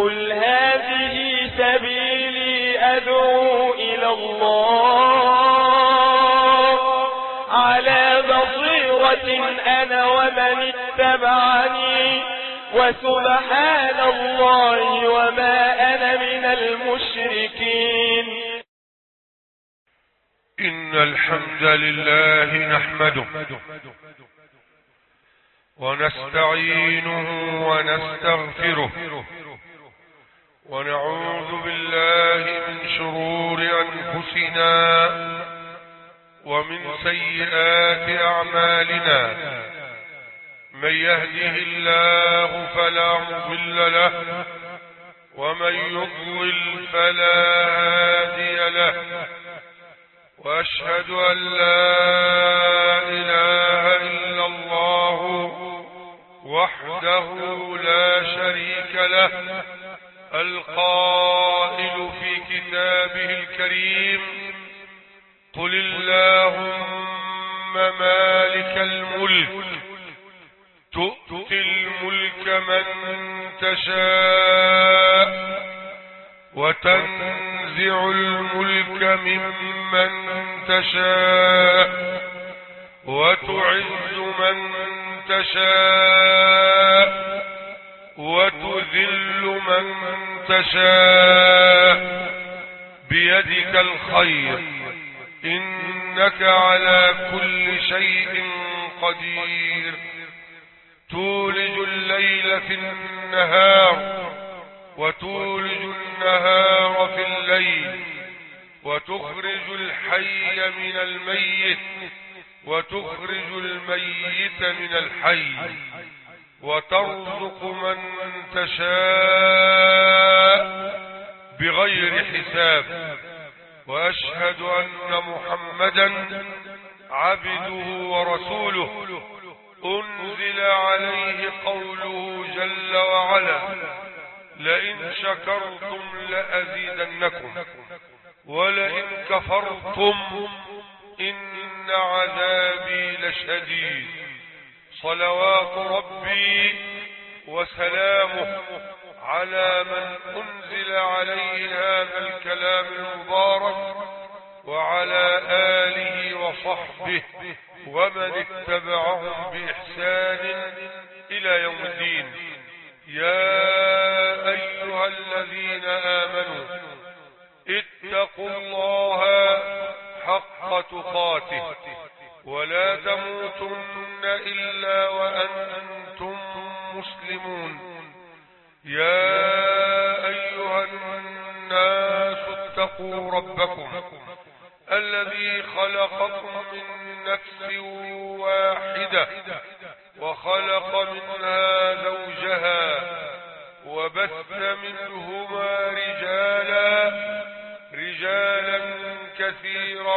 قل هذه سبيلي أدعو إلى الله على بصيرة أنا ومن اتبعني وسبحان الله وما أنا من المشركين. إن الحمد لله نحمده ونستعينه ونستغفره ونعوذ بالله من شرور أنفسنا ومن سيئات أعمالنا. من يهده الله فلا مضل له ومن يضلل فلا هادي له، وأشهد أن لا إله إلا الله وحده لا شريك له، القائل في كتابه الكريم: قل اللهم مالك الملك تؤتي الملك من تشاء وتنزع الملك ممن تشاء وتعز من تشاء وتذل من تشاء، بيدك الخير إنك على كل شيء قدير. تولج الليل في النهار وتولج النهار في الليل، وتخرج الحي من الميت وتخرج الميت من الحي، وترزق من تشاء بغير حساب. وأشهد أن محمدا عبده ورسوله أنزل عليه قوله جل وعلا: لئن شكرتم لأزيدنكم ولئن كفرتم إن عذابي لشديد. صلوات ربي وسلامه على من أنزل عليه هذا الكلام المبارك وعلى آله وصحبه ومن اتبعهم بإحسان إلى يوم الدين. يا أيها الذين آمنوا اتقوا الله حق تقاته ولا تموتن إلا وأنتم مسلمون. يا أيها الناس اتقوا ربكم الذي خلقكم من نفس واحدة وخلق منها زوجها وبث منهما رجالا كثيرا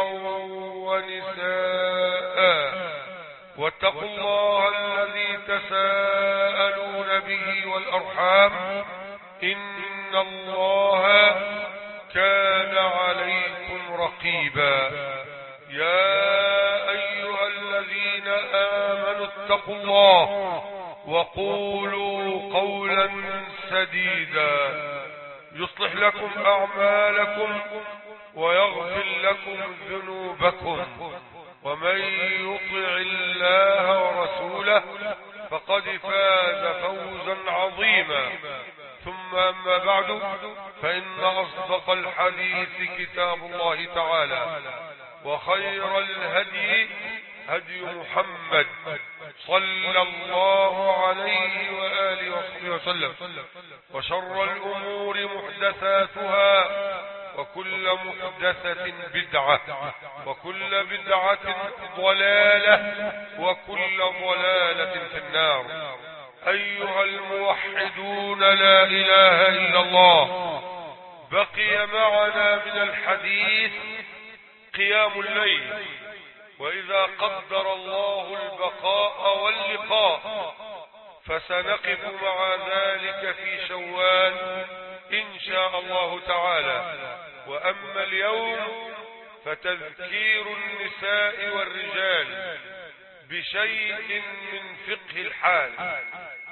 ونساء، واتقوا الله الذي تساءلون به والأرحام إن الله كان عليكم رقيبا. يا أيها الذين آمنوا اتقوا الله وقولوا قولا سديدا يصلح لكم أعمالكم ويغفر لكم ذنوبكم، ومن يطع الله ورسوله فقد فاز فوزا عظيما. ثم أما بعد، فإن أصدق الحديث كتاب الله تعالى، وخير الهدي هدي محمد صلى الله عليه وآله وصحبه وسلم، وشر الأمور محدثاتها وكل محدثة بدعة وكل بدعة ضلالة وكل ضلالة في النار. أيها الموحدون، لا إله إلا الله. بقي معنا من الحديث قيام الليل، وإذا قدر الله البقاء واللقاء فسنقف مع ذلك في شوال إن شاء الله تعالى. وأما اليوم فتذكير النساء والرجال بشيء من فقه الحال،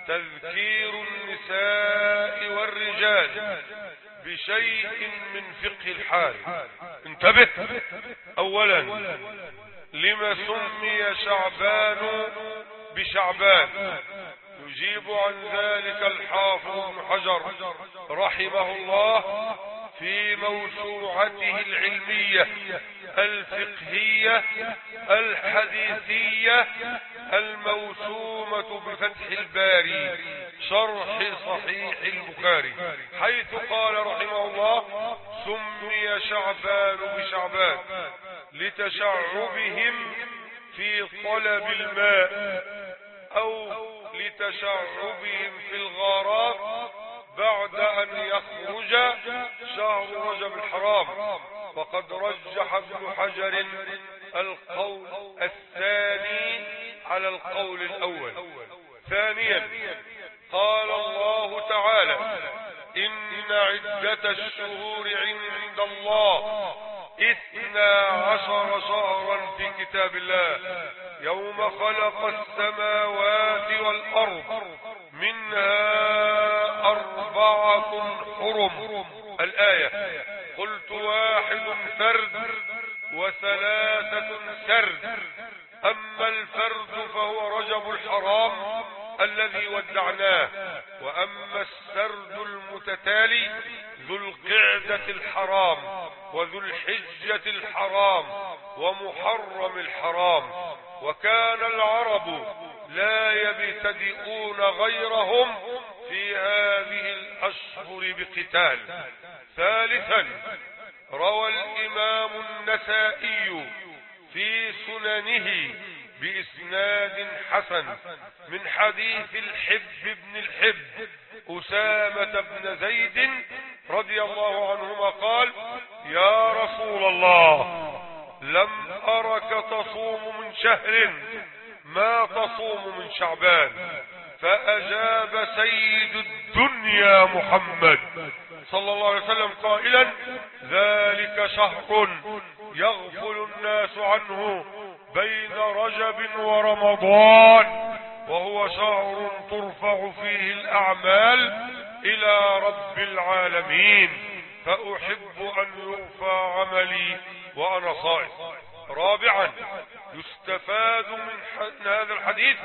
تذكير النساء والرجال بشيء من فقه الحال. انتبه. اولا، لما سمي شعبان بشعبان؟ يجيب عن ذلك الحافظ ابن حجر رحمه الله في موسوعته العلمية الفقهية الحديثية الموسومة بفتح الباري شرح صحيح البخاري، حيث قال رحمه الله: سمي شعبان بشعبان لتشعبهم في طلب الماء أو لتشعبهم في الغارات بعد أن يخرج شهر رجب الحرام. وقد رجح ابن حجر القول الثاني على القول الأول. ثانيا، قال الله تعالى: إن عدة الشهور عند الله 12 شهرا في كتاب الله يوم خلق السماوات والأرض منها 4 حرم. الآية. قلت 1 فرد و3 سرد. أما الفرد فهو رجب الحرام الذي ودعناه، وأما السرد المتتالي ذو القعدة الحرام وذو الحجة الحرام ومحرم الحرام. وكان العرب لا يبتدئون غيرهم في هذه الأشهر بقتال. ثالثا، روى الإمام النسائي في سننه بإسناد حسن من حديث الحب بن الحب أسامة بن زيد رضي الله عنهما قال: يا رسول الله، لم أرك تصوم من شهر ما تصوم من شعبان. فأجاب سيد الدنيا محمد صلى الله عليه وسلم قائلا: ذلك شهر يغفل الناس عنه بين رجب ورمضان، وهو شهر ترفع فيه الأعمال إلى رب العالمين، فأحب أن يرفع عملي وأنا صائم. رابعا، يستفاد من هذا الحديث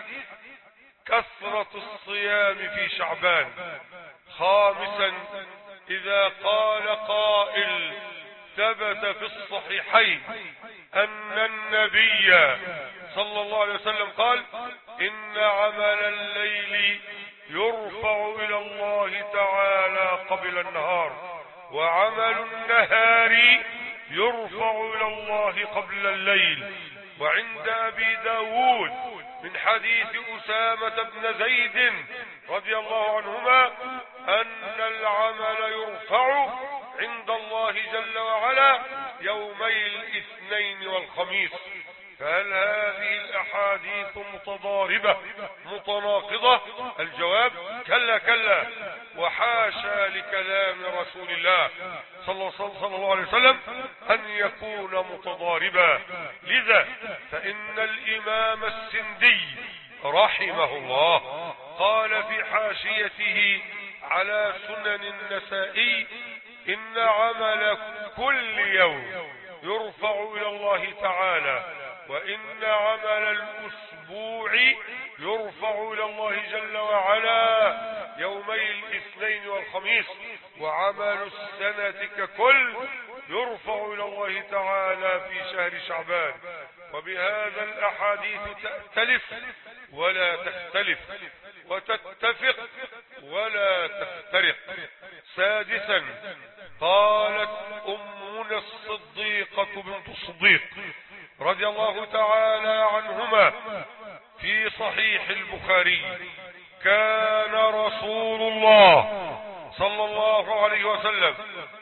كثرة الصيام في شعبان. خامسا، إذا قال قائل: ثبت في الصحيحين أن النبي صلى الله عليه وسلم قال: إن عمل الليل يرفع إلى الله تعالى قبل النهار، وعمل النهار يرفع إلى الله قبل الليل. وعند أبي داود من حديث أسامة بن زيد رضي الله عنهما أن العمل يرفع عند الله جل وعلا يومي الاثنين والخميس. فهل هذه الأحاديث متضاربة متناقضة؟ الجواب: كلا كلا، وحاشا لكلام رسول الله صلى الله عليه وسلم أن يكون متضاربا. لذا فإن الإمام السندي رحمه الله قال في حاشيته على سنن النسائي: إن عمل كل يوم يرفع إلى الله تعالى، وإن عمل الأسبوع يرفع إلى الله جل وعلا يومي الاثنين والخميس، وعمل السنة ككل يرفع إلى الله تعالى في شهر شعبان. وبهذا الأحاديث تأتلف ولا تختلف، وتتفق ولا تفترق. سادسا، قالت أمنا الصديقة بنت الصديق رضي الله تعالى عنهما في صحيح البخاري: كان رسول الله صلى الله عليه وسلم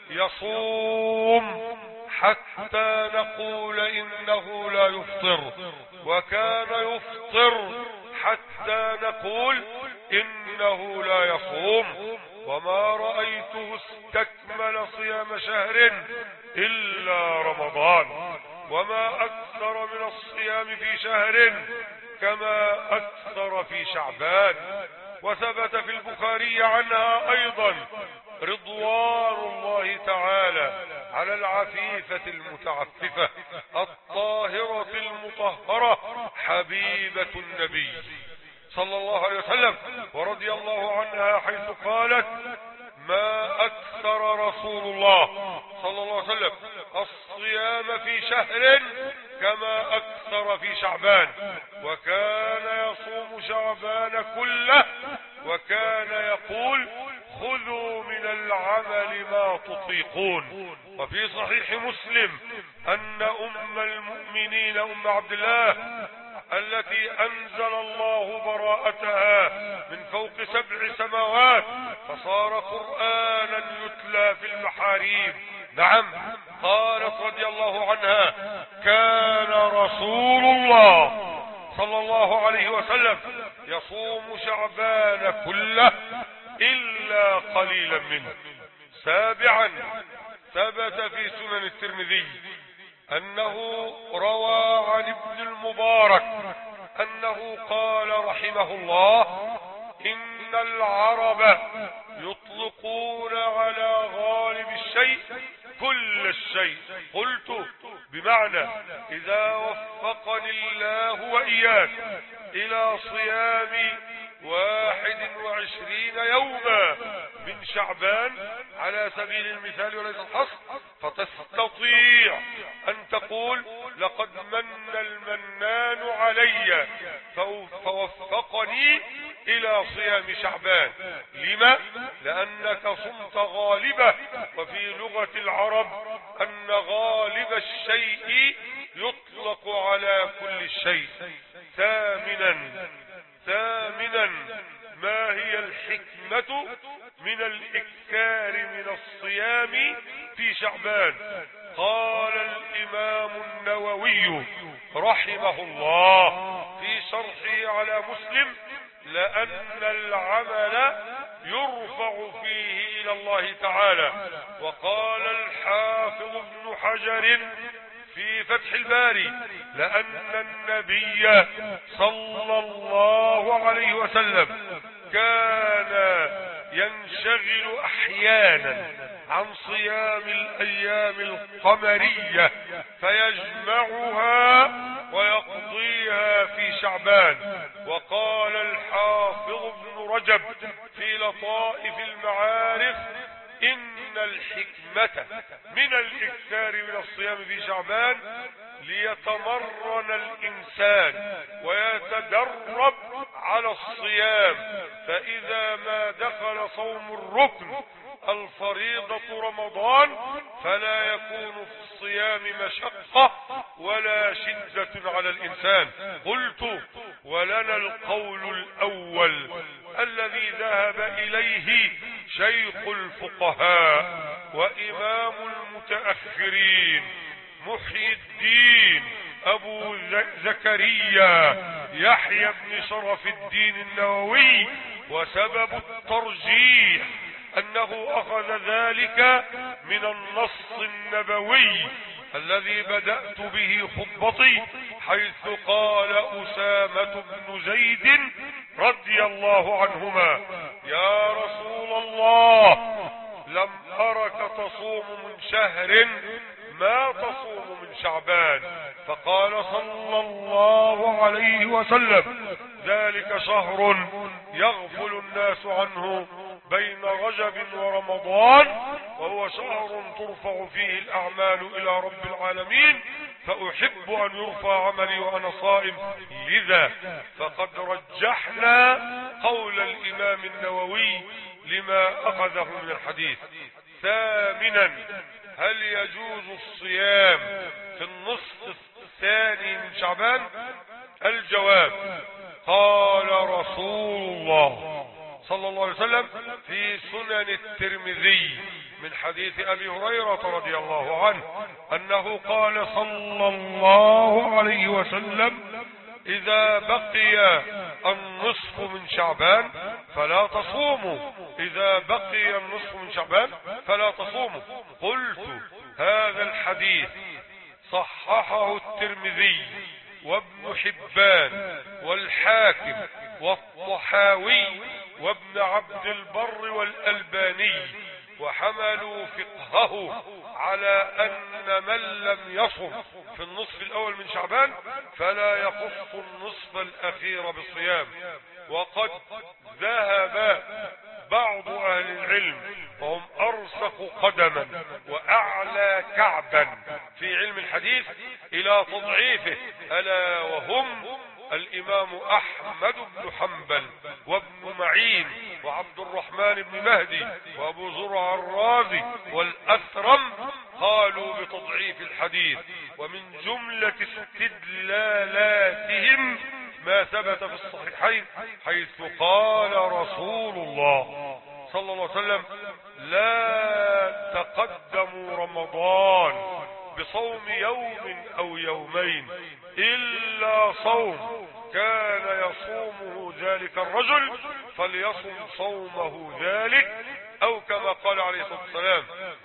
يصوم حتى نقول إنه لا يفطر، وكان يفطر حتى نقول إنه لا يصوم، وما رأيته استكمل صيام شهر إلا رمضان، وما أكثر من الصيام في شهر كما أكثر في شعبان. وثبت في البخاري عنها أيضا رضوان الله تعالى على العفيفة المتعففة الطاهرة المطهرة حبيبة النبي صلى الله عليه وسلم، ورضي الله عنها حيث قالت: ما أكثر رسول الله صلى الله عليه وسلم الصيام في شهر كما أكثر في شعبان، وكان يصوم شعبان كله، وكان يقول: خذوا من العمل ما تطيقون. وفي صحيح مسلم أن أم المؤمنين أم عبد الله التي أنزل الله براءتها من فوق 7 سماوات فصار قرآنا يتلى في المحاريب، نعم، قالت رضي الله عنها: كان رسول الله صلى الله عليه وسلم يصوم شعبان كله إلا قليلا منه. 7، ثبت في سنن الترمذي أنه روى عن ابن المبارك أنه قال رحمه الله: إن العرب يطلقون على غالب الشيء كل الشيء. قلت: بمعنى إذا وفقني الله وإياك إلى صيام 21 يوما من شعبان على سبيل المثال وليس الحصر، فتستطيع أن تقول: لقد من المنان علي فوفقني إلى صيام شعبان. لما؟ لأنك صمت غالبه، وفي لغة العرب أن غالب الشيء يطلق على كل شيء. ثامنا ما هي الحكمة من الإكثار من الصيام في شعبان؟ قال الإمام النووي رحمه الله في شرحه على مسلم: لأن العمل يرفع فيه إلى الله تعالى. وقال الحافظ ابن حجر في فتح الباري: لأن النبي صلى الله عليه وسلم كان ينشغل أحيانا عن صيام الأيام القمرية فيجمعها ويقضيها في شعبان. وقال الحافظ ابن رجب في لطائف المعارف: إن الحكمة من الإكثار من الصيام في شعبان ليتمرن الإنسان ويتدرب على الصيام، فإذا ما دخل صوم الركن الفريضة رمضان فلا يكون في الصيام مشقة ولا شدة على الإنسان. قلت: ولنا القول الأول الذي ذهب إليه شيخ الفقهاء وإمام المتأخرين محي الدين أبو زكريا يحيى بن شرف الدين النووي، وسبب الترجيح أنه أخذ ذلك من النص النبوي الذي بدأت به خطبتي، حيث قال أسامة بن زيد رضي الله عنهما: يا رسول الله، لم أرك تصوم من شهر ما تصوم من شعبان. فقال صلى الله عليه وسلم: ذلك شهر يغفل الناس عنه بين رجب ورمضان، وهو شهر ترفع فيه الأعمال إلى رب العالمين، فأحب أن يرفع عملي وأنا صائم. لذا فقد رجحنا قول الإمام النووي لما أخذه من الحديث. ثامنا: هل يجوز الصيام في النصف الثاني من شعبان؟ الجواب: قال رسول الله صلى الله عليه وسلم في سنن الترمذي من حديث أبي هريرة رضي الله عنه أنه قال صلى الله عليه وسلم: إذا بقي النصف من شعبان فلا تصوموا، إذا بقي النصف من شعبان فلا تصوموا. قلت: هذا الحديث صححه الترمذي وابن حبان والحاكم والطحاوي وابن عبد البر والألباني، وحملوا فقهه على أن من لم يصم في النصف الأول من شعبان فلا يخص النصف الأخير بالصيام. وقد ذهب بعض أهل العلم وهم أرسخ قدما وأعلى كعبا في علم الحديث إلى تضعيفه، ألا وهم الإمام أحمد بن حنبل وابن معين وعبد الرحمن بن مهدي وأبو زرع الرازي والأثرم، قالوا بتضعيف الحديث. ومن جملة استدلالاتهم ما ثبت في الصحيحين حيث قال رسول الله صلى الله عليه وسلم: لا تقدموا رمضان بصوم يوم أو يومين إلا صوم كان يصومه ذلك الرجل فليصم صومه ذلك، أو كما قال عليه الصلاة والسلام.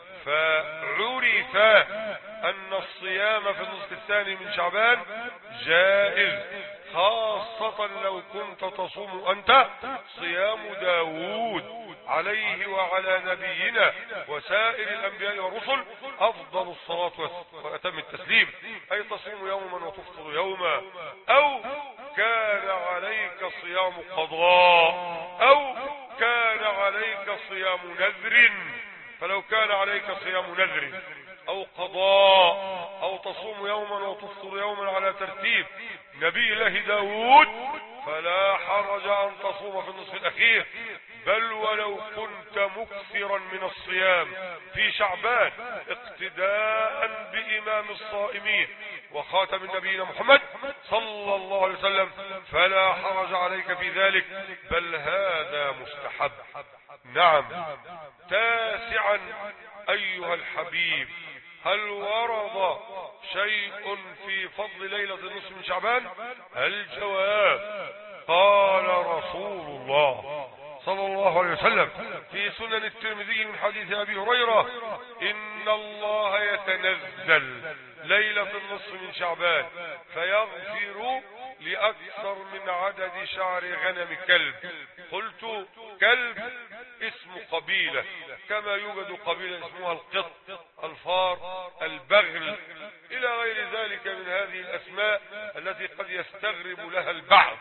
فعرف أن الصيام في النصف الثاني من شعبان جائز، خاصة لو كنت تصوم أنت صيام داود عليه وعلى نبينا وسائر الأنبياء والرسل أفضل الصلاة وأتم التسليم، أي تصوم يوما وتفطر يوما، أو كان عليك صيام قضاء، أو كان عليك صيام نذر. فلو كان عليك صيام نذر أو قضاء أو تصوم يوما وتفطر يوما على ترتيب نبي الله داود فلا حرج أن تصوم في النصف الأخير، بل ولو كنت مكثرا من الصيام في شعبان اقتداء بإمام الصائمين وخاتم النبيين محمد صلى الله عليه وسلم فلا حرج عليك في ذلك، بل هذا مستحب. نعم. تاسعا أيها الحبيب، هل ورد شيء في فضل ليلة النصف من شعبان؟ الجواب: قال رسول الله صلى الله عليه وسلم في سنن الترمذي من حديث أبي هريرة: إن الله يتنزل ليلة النصف من شعبان فيغفر لأكثر من عدد شعر غنم كلب. قلت: كلب اسم قبيلة، كما يوجد قبيلة اسمها القط، الفار، البغل، إلى غير ذلك من هذه الأسماء التي قد يستغرب لها البعض.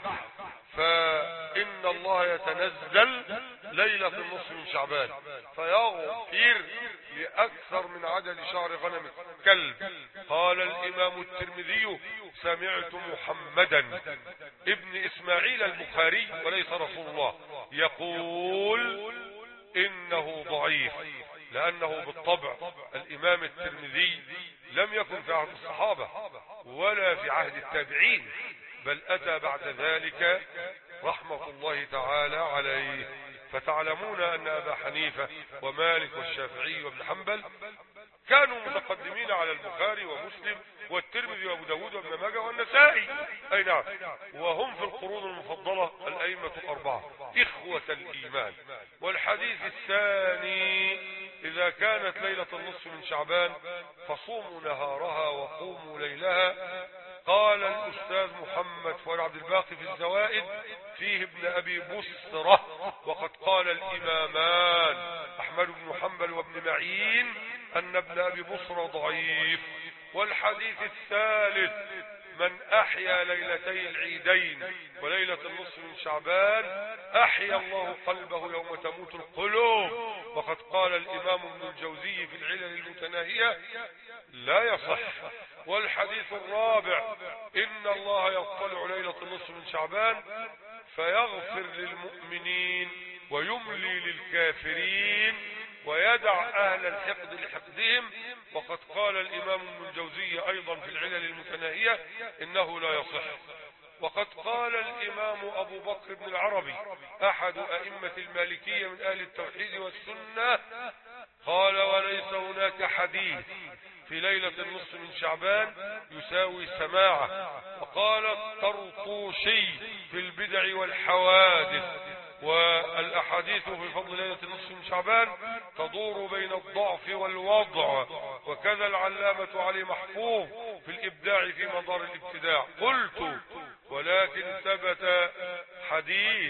فإن الله يتنزل ليلة النصف من شعبان فيغفر لأكثر من عدد شعر غنم كلب. قال الإمام الترمذي: سمعت محمدا ابن إسماعيل البخاري وليس رسول الله يقول إنه ضعيف، لأنه بالطبع الإمام الترمذي لم يكن في عهد الصحابة ولا في عهد التابعين، بل أتى بعد ذلك رحمة الله تعالى عليه. فتعلمون أن أبا حنيفة ومالك والشافعي وابن حنبل كانوا متقدمين على البخاري ومسلم والترمذي وابو داود وابن ماجه والنسائي، أي نعم، وهم في القرون المفضلة الأئمة الأربعة إخوة الإيمان. والحديث الثاني: إذا كانت ليلة النصف من شعبان فصوموا نهارها وقوموا ليلها. قال الأستاذ محمد فؤاد عبد الباقي في الزوائد فيه ابن أبي بصرة: وقد قال الإمامان أحمد بن حنبل وابن معين أن ابن أبي بصرة ضعيف. والحديث الثالث: من أحيا ليلتي العيدين وليلة النصف من شعبان أحيا الله قلبه يوم تموت القلوب. وقد قال الإمام ابن الجوزي في العلل المتناهية: لا يصح. والحديث الرابع: إن الله يطلع ليلة النصف من شعبان فيغفر للمؤمنين ويملي للكافرين ويدع أهل الحقد لحقدهم. وقد قال الإمام ابن الجوزي أيضا في العلل المتناهية إنه لا يصح. وقد قال الإمام أبو بكر بن العربي أحد أئمة المالكية من أهل التوحيد والسنة قال: وليس هناك حديث في ليلة النصف من شعبان يساوي سماعه. وقال الطرطوشي في البدع والحوادث: والأحاديث في فضل ليلة النصف من شعبان تدور بين الضعف والوضع. وكذا العلامة علي محفوظ في الإبداع في مدار الابتداع. قلت: ولكن ثبت حديث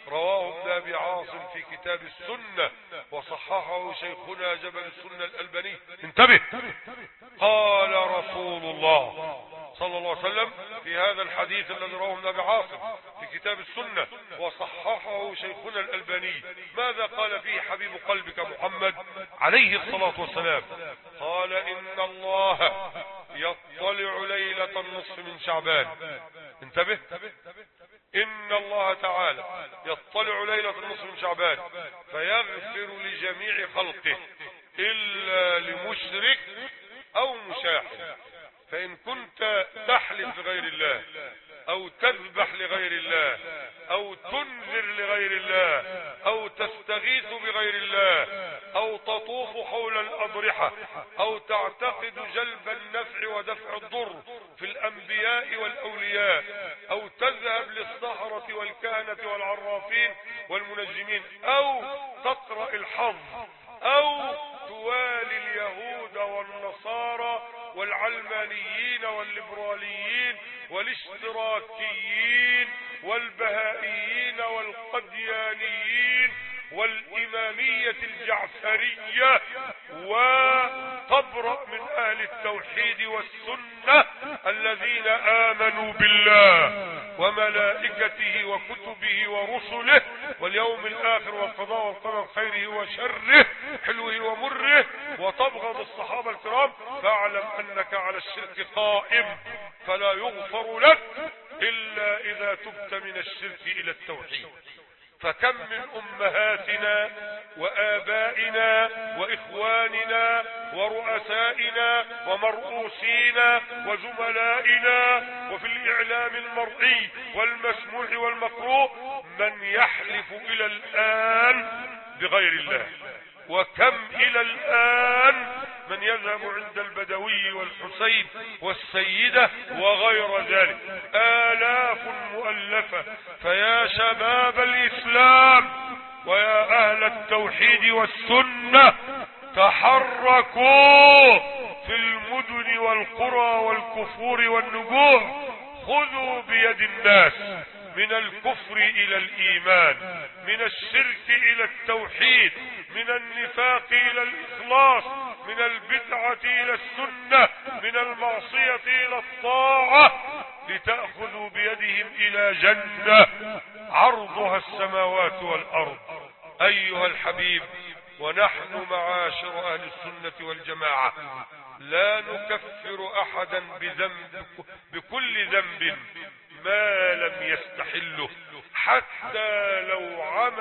رواه ابن أبي عاصم في كتاب السنة وصححه شيخنا جبل السنة الألباني. انتبه، قال رسول الله صلى الله عليه وسلم في هذا الحديث الذي رواه ابن أبي عاصم في كتاب السنة وصححه شيخنا الألباني، ماذا قال فيه حبيب قلبك محمد عليه الصلاة والسلام؟ قال إن الله يطلع ليلة النصف من شعبان. انتبه، إن الله تعالى يطلع ليلة النصف من شعبان فيغفر لجميع خلقه إلا لمشرك أو مشاحن. فإن كنت تحلف لغير الله أو تذبح لغير الله أو تنذر لغير الله أو تستغيث بغير الله أو تطوف حول الأضرحة أو تعتقد جلب النفع ودفع الضر في الأنبياء والأولياء أو تذهب للسحرة والكهنة والعرافين والمنجمين أو تقرأ الحظ أو توالي اليهود والنصارى والعلمانيين والليبراليين والاشتراكيين والبهائيين والقديانيين والإمامية الجعفرية وتبرأ من أهل التوحيد والسنة الذين آمنوا بالله وملائكته وكتبه ورسله واليوم الآخر والقضاء والقدر خيره وشره حلوه ومره وتبغض الصحابة الكرام، فاعلم أنك على الشرك قائم فلا يغفر لك إلا إذا تبت من الشرك إلى التوحيد. فكم من أمهاتنا وآبائنا وإخواننا ورؤسائنا ومرؤوسينا وزملائنا وفي الإعلام المرئي والمسموع والمقروء من يحلف إلى الآن بغير الله، وكم إلى الآن من يذهب عند البدوي والحسين والسيدة وغير ذلك، آلاف مؤلفة. فيا شباب الإسلام ويا أهل التوحيد والسنة تحركوا في المدن والقرى والكفور والنجوع، خذوا بيد الناس من الكفر إلى الإيمان، من الشرك إلى التوحيد، من النفاق إلى الإخلاص، من البدعة إلى السنة، من المعصية إلى الطاعة، لتأخذوا بيدهم إلى جنة عرضها السماوات والأرض. أيها الحبيب، ونحن معاشر أهل السنة والجماعة لا نكفر أحدا بكل ذنب ما لم يستحله، حتى لو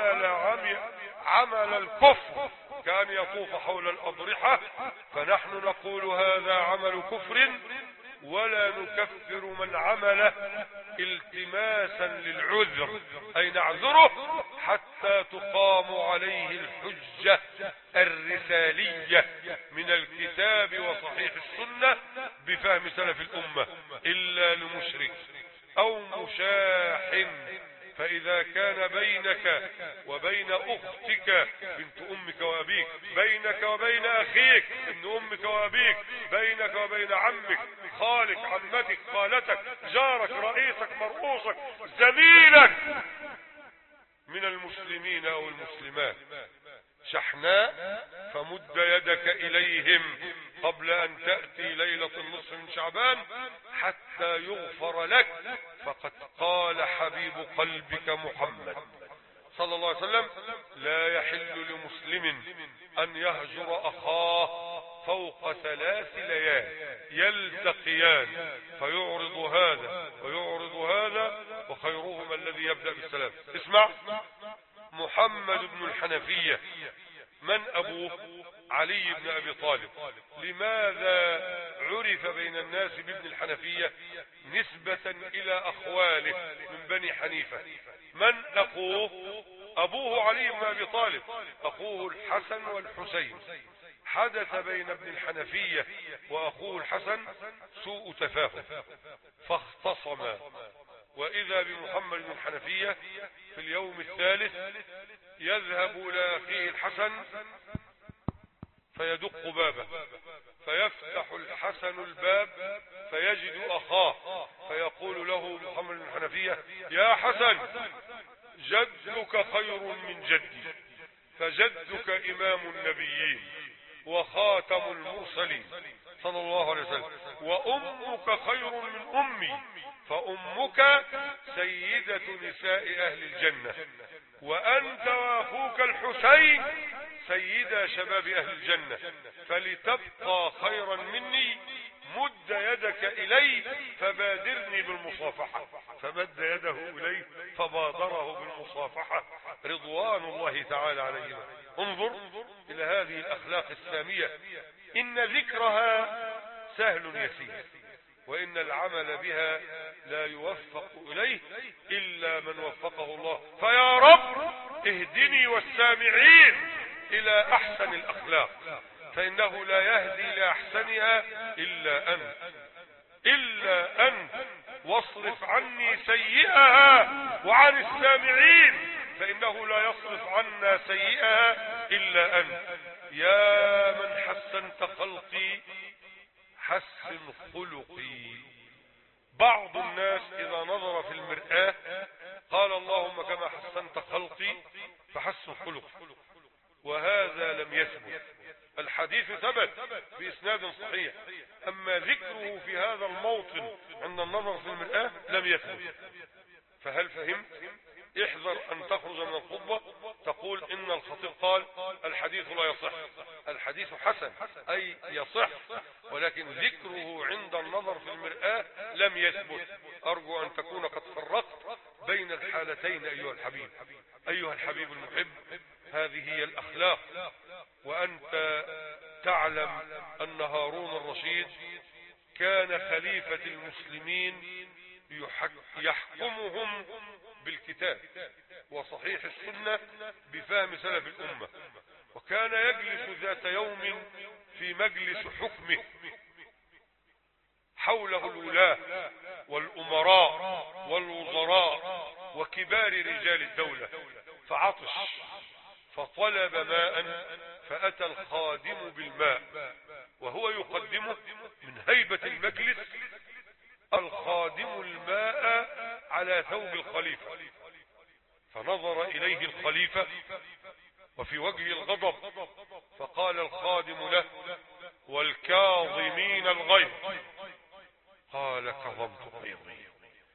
عمل الكفر كان يطوف حول الأضرحة، فنحن نقول هذا عمل كفر ولا نكفر من عمله التماسا للعذر، أي نعذره حتى تقام عليه الحجة الرسالية من الكتاب وصحيح السنة بفهم سلف الأمة، إلا لمشرك أو مشاحن. فإذا كان بينك وبين أختك بنت أمك وأبيك، بينك وبين أخيك ابن أمك وأبيك، بينك وبين عمك، خالك، عمتك، خالتك، جارك، رئيسك، مرؤوسك، زميلك من المسلمين أو المسلمات شحناء، فمد يدك إليهم قبل أن تأتي ليلة النصف من شعبان حتى يغفر لك. فقد قال حبيب قلبك محمد صلى الله عليه وسلم: لا يحل لمسلم أن يهجر أخاه فوق 3 ليال يلتقيان فيعرض هذا ويعرض هذا وخيرهما الذي يبدأ بالسلام. اسمع، محمد بن الحنفية من أبوه؟ علي بن أبي طالب. لماذا عرف بين الناس بابن الحنفية نسبة إلى أخواله من بني حنيفة؟ من أخوه؟ أبوه علي بن أبي طالب، أخوه الحسن والحسين. حدث بين ابن الحنفية وأخوه الحسن سوء تفاهم فاختصما، وإذا بمحمد بن الحنفية في اليوم الثالث يذهب إلى أخيه الحسن فيدق بابه، فيفتح الحسن الباب فيجد أخاه، فيقول له محمد بن الحنفية: يا حسن، جدك خير من جدي، فجدك إمام النبيين وخاتم المرسلين صلى الله عليه وسلم، وأمك خير من أمي، فأمك سيدة نساء أهل الجنة، وأنت وأخوك الحسين سيدا شباب أهل الجنة، فلتبقى خيرا مني مد يدك إلي فبادرني بالمصافحة، فمد يده إليه فبادره بالمصافحة رضوان الله تعالى عليهم. انظر إلى هذه الأخلاق السامية، إن ذكرها سهل يسير، وإن العمل بها لا يوفق إليه إلا من وفقه الله. فيا رب اهدني والسامعين إلى أحسن الأخلاق، فإنه لا يهدي لأحسنها إلا أنت واصرف عني سيئها، وعن السامعين فإنه لا يصرف عنا سيئها إلا أنت. يا من حسنت خلقي حسن خلقي. بعض الناس إذا نظر في المرآة قال اللهم كما حسنت خلقي فحسن خلقي، وهذا لم يثبت. الحديث ثبت بإسناد صحيح، أما ذكره في هذا الموطن عند النظر في المرآة لم يثبت. فهل فهمت؟ احذر أن تخرج من الخطبة تقول إن الخطيب قال الحديث لا يصح. الحديث حسن أي يصح، ولكن ذكره عند النظر في المرآة لم يثبت. أرجو أن تكون قد فرقت بين الحالتين أيها الحبيب. أيها الحبيب المحب، هذه هي الأخلاق. وأنت تعلم أن هارون الرشيد كان خليفة المسلمين يحكمهم بالكتاب وصحيح السنة بفهم سلف الأمة، وكان يجلس ذات يوم في مجلس حكمه حوله الولاة والأمراء والوزراء وكبار رجال الدولة، فعطش فطلب ماء، فأتى الخادم بالماء وهو يقدمه من هيبة المجلس الخادم الماء على ثوب الخليفة، فنظر إليه الخليفة وفي وجهه الغضب، فقال الخادم له والكاظمين الغيظ، قال كظمت غيظي.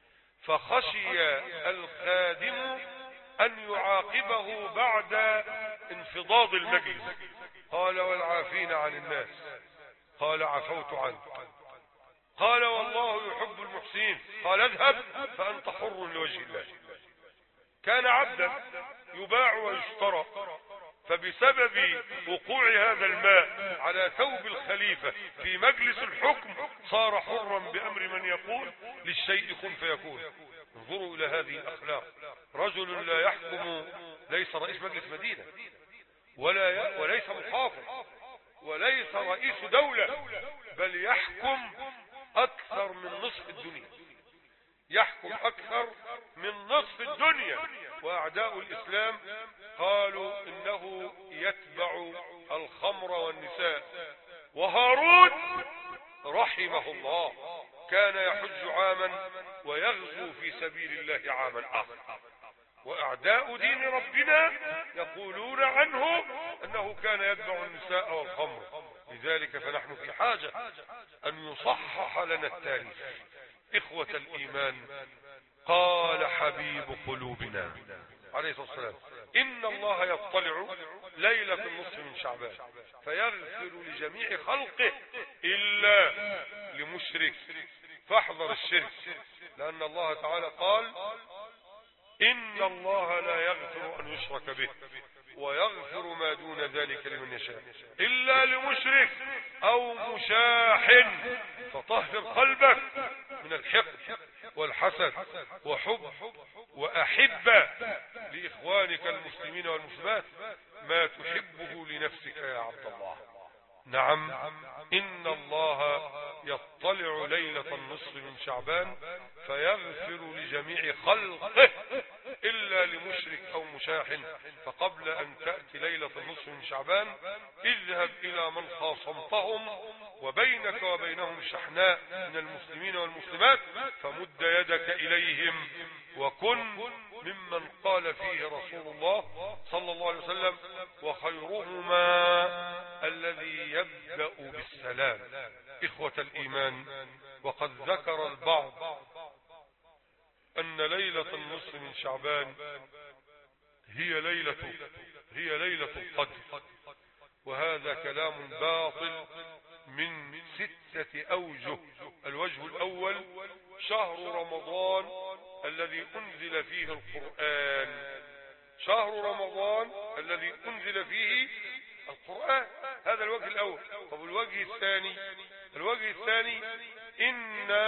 فخشي الخادم أن يعاقبه بعد انفضاض المجلس، قال والعافين عن الناس، قال عفوت عنك، قال والله يحب المحسنين، قال اذهب فأنت حر لوجه الله. كان عبدا يباع ويشترى، فبسبب وقوع هذا الماء على ثوب الخليفة في مجلس الحكم صار حرا بأمر من يقول للشيء كن فيكون. انظروا إلى هذه الأخلاق. رجل لا يحكم، ليس رئيس مجلس مدينة وليس محافظ وليس رئيس دولة، بل يحكم أكثر من نصف الدنيا، يحكم أكثر من نصف الدنيا. وأعداء الإسلام قالوا إنه يتبع الخمر والنساء. وهارون رحمه الله كان يحج عاما ويغزو في سبيل الله عاما آخر. وأعداء دين ربنا يقولون عنه أنه كان يتبع النساء والخمر. لذلك فنحن في حاجة أن يصحح لنا التاريخ. إخوة الإيمان، قال حبيب قلوبنا عليه الصلاة والسلام إن الله يطلع ليلة النصف من شعبان فيغفر لجميع خلقه إلا لمشرك، فاحذر الشرك، لأن الله تعالى قال إن الله لا يغفر أن يشرك به ويغفر ما دون ذلك لمن يشاء إلا لمشرك أو مشاحن. فطهر قلبك من الحقد والحسد وحب، وأحب لإخوانك المسلمين والمسلمات ما تحبه لنفسك يا عبد الله. نعم، إن الله يطلع ليلة النصف من شعبان فيغفر لجميع خلقه إلا لمشرك أو مشاحن. فقبل أن تأتي ليلة النصف من شعبان اذهب إلى من خاصمتهم وبينك وبينهم شحناء من المسلمين والمسلمات فمد يدك إليهم وكن ممن قال فيه رسول الله صلى الله عليه وسلم وخيرهما الذي يبدأ بالسلام. إخوة الإيمان، وقد ذكر البعض أن ليلة النصف من شعبان هي ليلة القدر، وهذا كلام باطل من 6 أوجه. الوجه الأول شهر رمضان الذي أنزل فيه القرآن، شهر رمضان الذي أنزل فيه القرآن، هذا الوجه الأول. طب الوجه الثاني إنا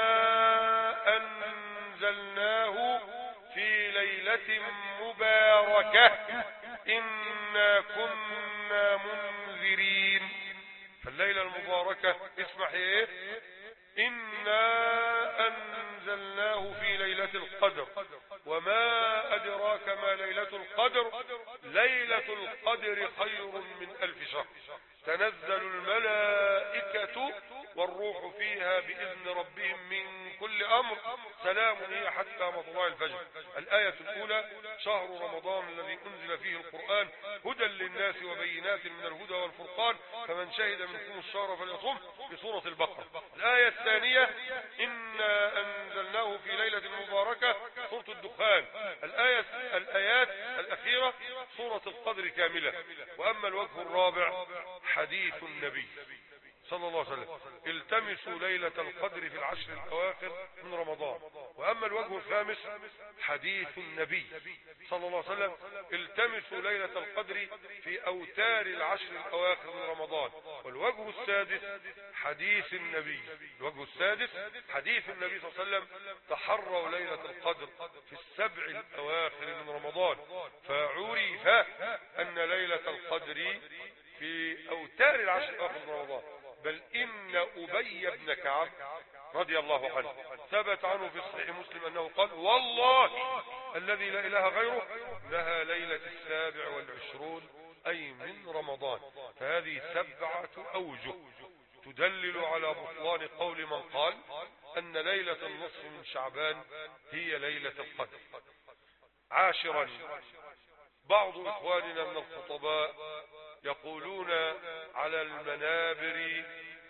أنزلناه في ليلة مباركة إنا كنا منذرين. فالليلة المباركة اسمح ايه؟ إنا أنزلناه في ليلة القدر. وما أدراك ما ليلة القدر؟ ليلة القدر خير من 1000 شهر. تنزل الملائكة والروح فيها بإذن ربهم من كل أمر سلام هي حتى مطلع الفجر. الآية الأولى شهر رمضان الذي أنزل فيه القرآن هدى للناس وبينات من الهدى والفرقان فمن شهد منكم الشهر فليصم في سورة البقرة. الآية الثانية إنا أنزلناه في ليلة مباركة سورة الدخان. الآيات الأخيرة سورة القدر كاملة. وأما الوجه الرابع حديث النبي صلى الله عليه وسلم التمسوا ليلة القدر في العشر الأواخر من رمضان. وأما الوجه الخامس حديث النبي صلى الله عليه وسلم التمسوا ليلة القدر في أوتار العشر الأواخر من رمضان. والوجه السادس حديث النبي، الوجه السادس حديث النبي صلى الله عليه وسلم تحروا ليلة القدر في 7 الأواخر من رمضان. فعرف أن ليلة القدر في أوتار العشر الأواخر من رمضان. بل إن أبي بن كعب رضي الله عنه ثبت عنه في صحيح مسلم أنه قال والله الذي لا إله غيره لها ليلة 27 أي من رمضان. فهذه 7 أوجه تدلل على بطلان قول من قال أن ليلة النصف من شعبان هي ليلة القدر. عاشرا بعض إخواننا من الخطباء يقولون على المنابر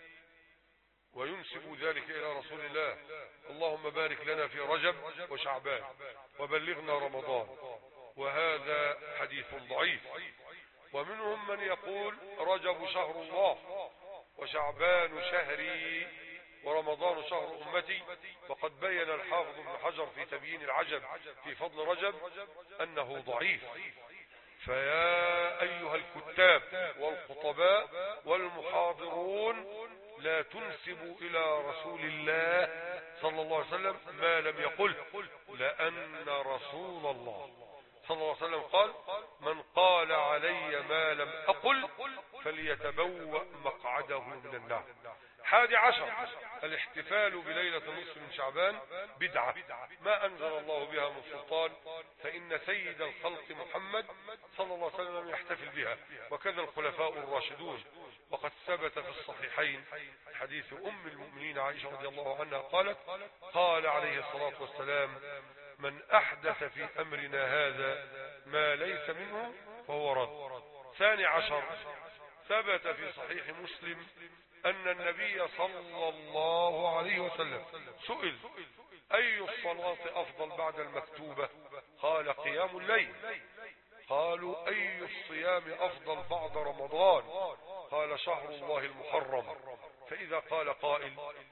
وينسب ذلك إلى رسول الله اللهم بارك لنا في رجب وشعبان وبلغنا رمضان، وهذا حديث ضعيف. ومنهم من يقول رجب شهر الله وشعبان شهري ورمضان شهر أمتي. وقد بين الحافظ ابن حجر في تبيين العجب في فضل رجب أنه ضعيف. فيا أيها الكتاب والخطباء والمحاضرون لا تنسبوا إلى رسول الله صلى الله عليه وسلم ما لم يقل، لأن رسول الله صلى الله عليه وسلم قال من قال علي ما لم أقل فليتبوأ مقعده من النار. 11 الاحتفال بليلة النصف من شعبان بدعة ما أنزل الله بها من سلطان، فإن سيد الخلق محمد صلى الله عليه وسلم يحتفل بها وكذا الخلفاء الراشدون. وقد ثبت في الصحيحين حديث أم المؤمنين عائشة رضي الله عنها قالت قال عليه الصلاة والسلام من أحدث في أمرنا هذا ما ليس منه فهو رد. 12 ثبت في صحيح مسلم أن النبي صلى الله عليه وسلم سئل أي الصلاة أفضل بعد المكتوبة؟ قال قيام الليل. قالوا أي الصيام أفضل بعد رمضان؟ قال شهر الله المحرم. فإذا قال قائل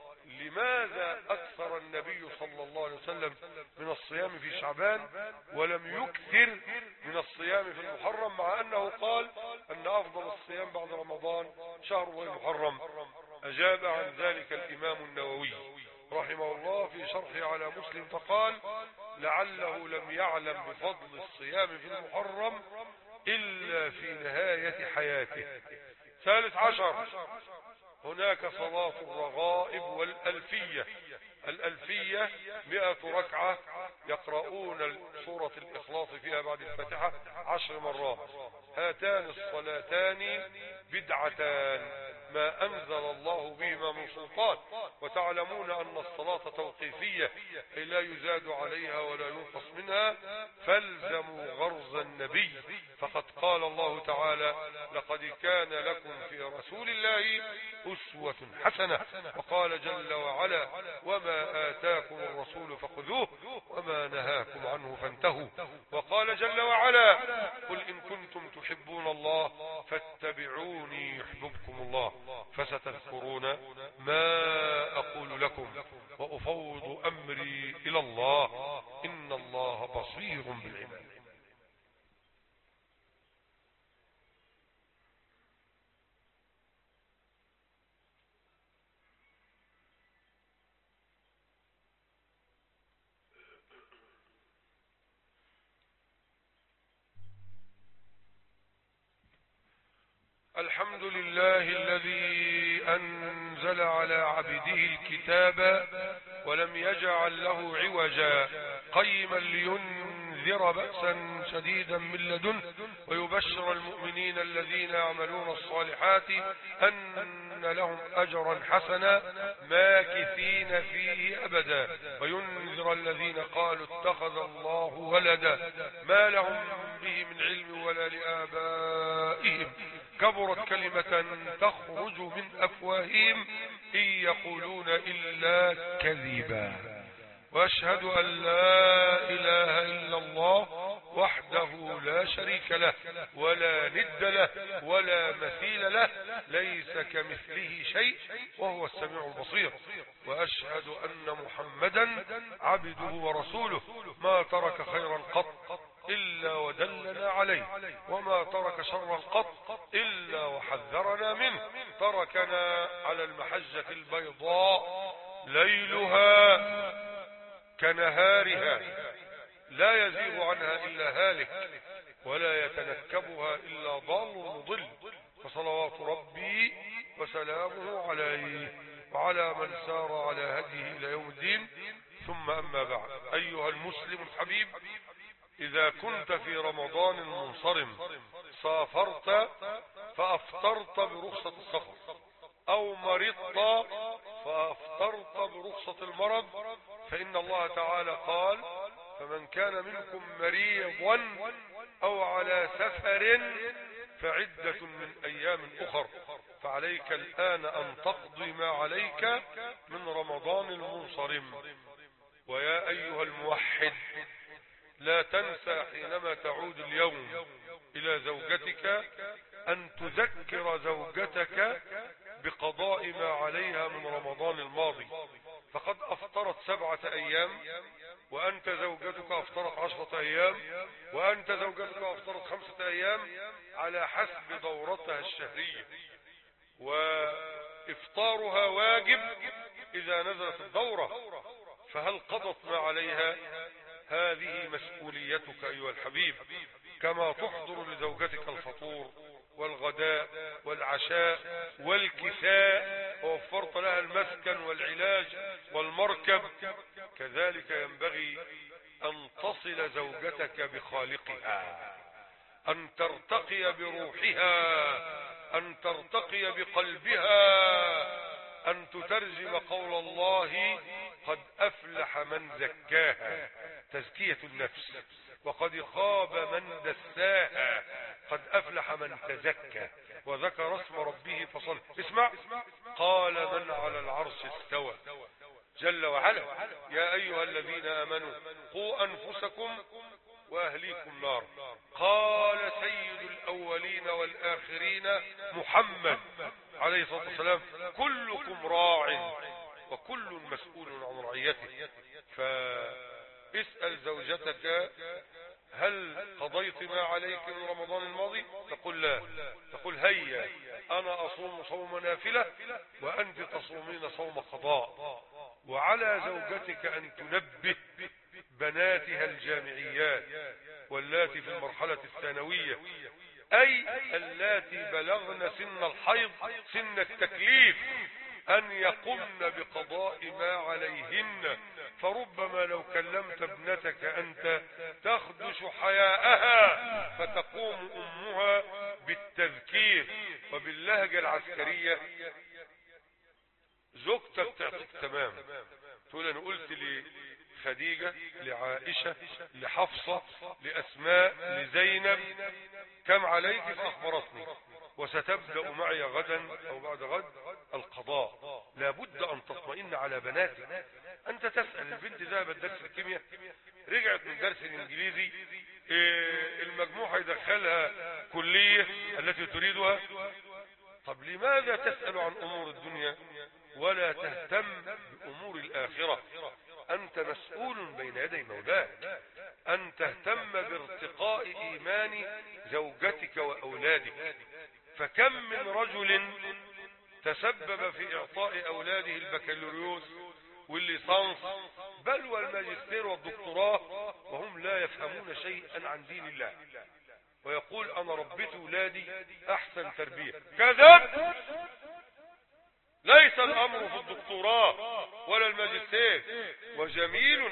لماذا أكثر النبي صلى الله عليه وسلم من الصيام في شعبان ولم يكثر من الصيام في المحرم، مع أنه قال أن أفضل الصيام بعد رمضان شهر الله المحرم؟ أجاب عن ذلك الإمام النووي رحمه الله في شرحه على مسلم فقال لعله لم يعلم بفضل الصيام في المحرم إلا في نهاية حياته. 13 هناك صلاة الرغائب والألفية الألفية 100 ركعة يقرؤون سورة الإخلاص فيها بعد الفاتحة 10 مرات. هاتان الصلاتان بدعتان ما أنزل الله بهما من سلطان، وتعلمون أن الصلاة توقيفية لا يزاد عليها ولا ينقص منها، فالزموا غرز النبي، فقد قال الله تعالى: لقد كان لكم في رسول الله أسوة حسنة. وقال جل وعلا: وما آتاكم الرسول فخذوه وما نهاكم عنه فانتهوا. وقال جل وعلا: قل إن كنتم تحبون الله فاتبعوني يحببكم الله، فستذكرون ما أقول لكم وأفوض أمري إلى الله إن الله بصير بالعباد. الحمد لله الذي أنزل على عبده الكتاب ولم يجعل له عوجا قيما لينذر بأسا شديدا من لدنه ويبشر المؤمنين الذين يعملون الصالحات أن لهم أجرا حسنا ماكثين فيه أبدا وينذر الذين قالوا اتخذ الله ولدا ما لهم به من علم ولا لآبائهم كبرت كلمة تخرج من أفواههم إن يقولون إلا كذبا وأشهد أن لا إله إلا الله وحده لا شريك له ولا ند له ولا مثيل له ليس كمثله شيء وهو السميع البصير. وأشهد أن محمدا عبده ورسوله ما ترك خيرا قط إلا ودلنا عليه وما ترك شرا قط إلا وحذرنا منه. تركنا على المحجة البيضاء ليلها كنهارها لا يزيغ عنها إلا هالك ولا يتنكبها إلا ضال مضل، فصلوات ربي وسلامه عليه وعلى من سار على هديه إلى يوم الدين. ثم أما بعد، أيها المسلم الحبيب، إذا كنت في رمضان منصرم سافرت فأفطرت برخصة السفر أو مرضت فأفطرت برخصة المرض، فإن الله تعالى قال: فمن كان منكم مريضا أو على سفر فعدة من أيام أخر. فعليك الآن أن تقضي ما عليك من رمضان المنصرم. ويا أيها الموحد، لا تنسى حينما تعود اليوم إلى زوجتك أن تذكر زوجتك بقضاء ما عليها من رمضان الماضي، فقد أفطرت 7 أيام وأنت زوجتك أفطرت 10 أيام وأنت زوجتك أفطرت 5 أيام على حسب دورتها الشهرية، وإفطارها واجب إذا نزلت الدورة، فهل قضت ما عليها؟ هذه مسؤوليتك أيها الحبيب، كما تحضر لزوجتك الفطور والغداء والعشاء والكساء ووفرت لها المسكن والعلاج والمركب، كذلك ينبغي أن تصل زوجتك بخالقها، أن ترتقي بروحها، أن ترتقي بقلبها، أن تترجم قول الله: قد أفلح من زكاها، تزكية النفس، وقد خاب من دساها، قد أفلح من تزكى وذكر اسم ربه فصلى. اسمع: قال من على العرش استوى جل وعلا: يا أيها الذين آمنوا قوا أنفسكم وأهليكم نار. قال سيد الأولين والآخرين محمد عليه الصلاة والسلام: كلكم راع وكل مسؤول عن رعيته. فاسأل زوجتك: هل قضيت ما عليك من رمضان الماضي؟ تقول لا، تقول: هيا أنا أصوم صوم نافلة وأنت تصومين صوم قضاء. وعلى زوجتك أن تنبه بناتها الجامعيات واللاتي في المرحلة الثانوية، أي اللاتي بلغن سن الحيض، سن التكليف، أن يقمن بقضاء ما عليهن، فربما لو كلمت ابنتك أنت تخدش حياءها فتقوم أمها بالتذكير. وباللهجة العسكرية زوجتك تعطيك تمام، تقول أنا قلت لخديجة، لعائشة، لحفصة، لأسماء، لزينب كم عليك فأخبرتني، وستبدأ معي غدا أو بعد غد القضاء. لابد أن تطمئن على بناتك. أنت تسأل البنت ذهبت درس الكيمياء، رجعت من درس الإنجليزي، المجموع يدخلها كلية التي تريدها. طب لماذا تسأل عن أمور الدنيا ولا تهتم بأمور الآخرة؟ أنت مسؤول بين يدي مولاك أن تهتم بارتقاء إيمان زوجتك وأولادك. فكم من رجل تسبب في إعطاء أولاده البكالوريوس والليسانس بل والماجستير والدكتوراه وهم لا يفهمون شيئا عن دين الله، ويقول أنا ربيت أولادي أحسن تربية. كذب، ليس الأمر في الدكتوراه ولا الماجستير. وجميل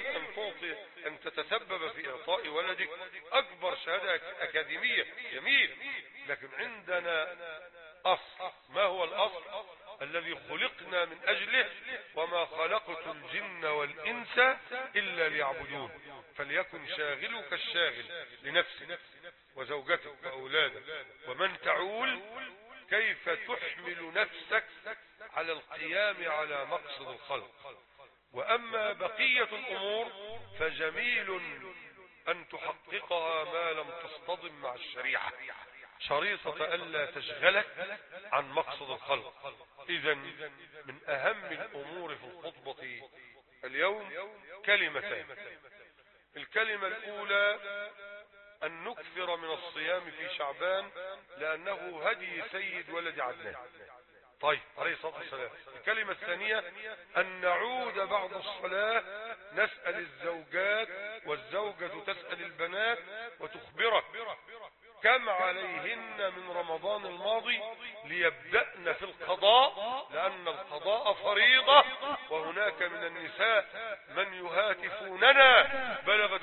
أن تتسبب في إعطاء ولدك أكبر شهادة أكاديمية، جميل، لكن عندنا أصل. ما هو الأصل الذي خلقنا من أجله؟ وما خلقت الجن والإنس إلا ليعبدون. فليكن شاغلك الشاغل لنفسك وزوجتك وأولادك ومن تعول، كيف تحمل نفسك على القيام على مقصد الخلق. وأما بقية الأمور فجميل أن تحققها ما لم تصطدم مع الشريعة، شريطة ألا تشغلك عن مقصد الخلق. إذن من أهم الأمور في الخطبة اليوم كلمتان. الكلمة الأولى أن نكثر من الصيام في شعبان لأنه هدي سيد ولد عدنان طيب عليه الصلاة والسلام. الكلمة الثانية أن نعود بعد الصلاة نسأل الزوجات والزوجة تسأل البنات وتخبرك كم عليهن من رمضان الماضي ليبدأن في القضاء، لأن القضاء فريضة. وهناك من النساء من يهاتفوننا بلغت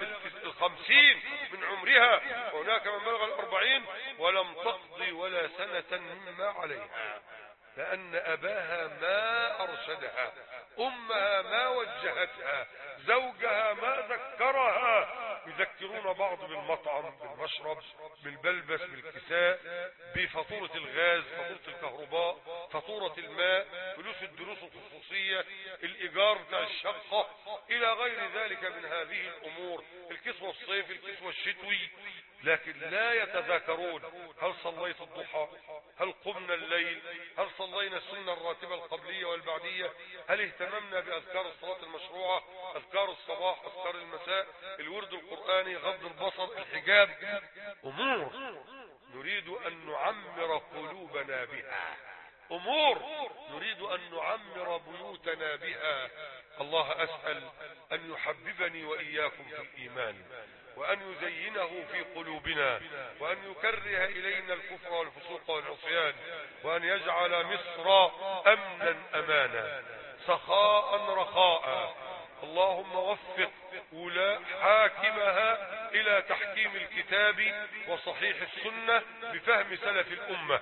50 من عمرها، وهناك من بلغ 40 ولم تقضي ولا سنة مما عليها، لأن أباها ما أرشدها، أمها ما وجهتها، زوجها ما ذكرها. يذكرون بعض بالمطعم، بالمشرب، بالبلبس، بالكساء، بفاتورة الغاز، فاتورة الكهرباء، فاتورة الماء، فلوس الدروس الخصوصية، الإيجار بتاع الشقة، إلى غير ذلك من هذه الأمور، الكسوة الصيف، الكسوة الشتوي. لكن لا يتذاكرون هل صليت الضحى، هل قمنا الليل، هل صلينا السنة الراتبة القبلية والبعدية، هل اهتممنا بأذكار الصلاة المشروعة، أذكار الصباح، أذكار المساء، الورد القرآني، غض البصر، الحجاب. أمور نريد أن نعمر قلوبنا بها، أمور نريد أن نعمر بيوتنا بها. الله أسأل أن يحببني وإياكم في الإيمان، وأن يزينه في قلوبنا، وأن يكره إلينا الكفر والفسوق والعصيان، وأن يجعل مصر أمنا أمانا سخاء رخاء. اللهم وفق ولاء حاكمها إلى تحكيم الكتاب وصحيح السنة بفهم سلف الأمة.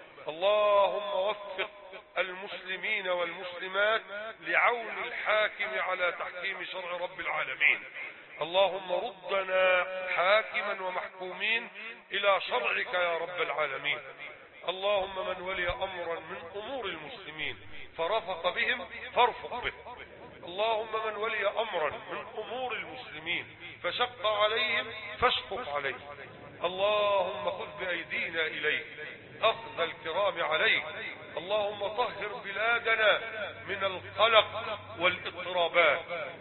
اللهم وفق المسلمين والمسلمات لعون الحاكم على تحكيم شرع رب العالمين. اللهم ردنا حاكما ومحكومين إلى شرعك يا رب العالمين. اللهم من ولي أمرا من أمور المسلمين فرفق بهم فارفق به. اللهم من ولي أمرا من أمور المسلمين فشق عليهم فاشقق عليه. اللهم خذ بأيدينا إليك أخذ الكرام عليك. اللهم طهر بلادنا من القلق والاضطرابات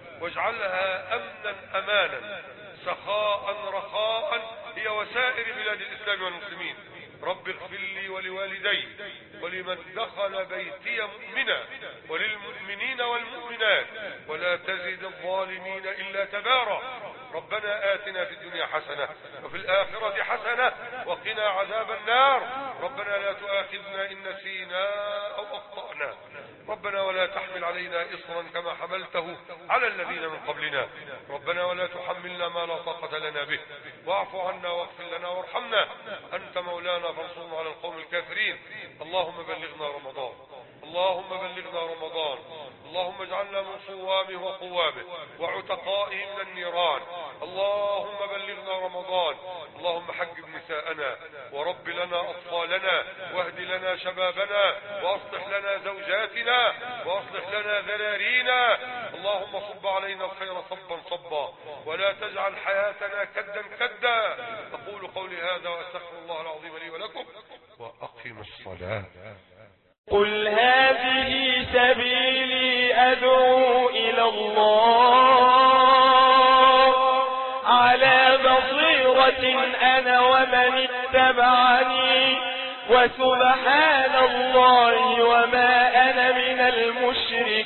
واجعلها أمنا أمانا سخاء رخاء هي وسائر بلاد الإسلام والمسلمين. رب اغفر لي ولوالدي ولمن دخل بيتي مؤمنا وللمؤمنين والمؤمنات ولا تزد الظالمين إلا تبارا. ربنا آتنا في الدنيا حسنة وفي الآخرة حسنة وقنا عذاب النار. ربنا لا تؤاخذنا إن نسينا أو أخطأنا. ربنا ربنا ولا تحمل علينا إصرا كما حملته على الذين من قبلنا ربنا ولا تحملنا ما لا طاقة لنا به واعف عنا واغفر لنا وارحمنا أنت مولانا فانصرنا على القوم الكافرين اللهم بلغنا رمضان اللهم بلغنا رمضان اللهم اجعلنا من صوامه وقوامه وعتقائه من النيران اللهم بلغنا رمضان اللهم حجب نساءنا ورب لنا أطفالنا واهد لنا شبابنا وأصلح لنا زوجاتنا وأصلح لنا ذرارينا اللهم صب علينا الخير صبا صبا ولا تجعل حياتنا كدا كدا أقول قولي هذا وأستغفر الله العظيم لي ولكم وأقم الصلاة. قل هذه سبيلي أدعو إلى الله على بصيرة أنا ومن اتبعني وسبحان الله وما أنا من المشركين.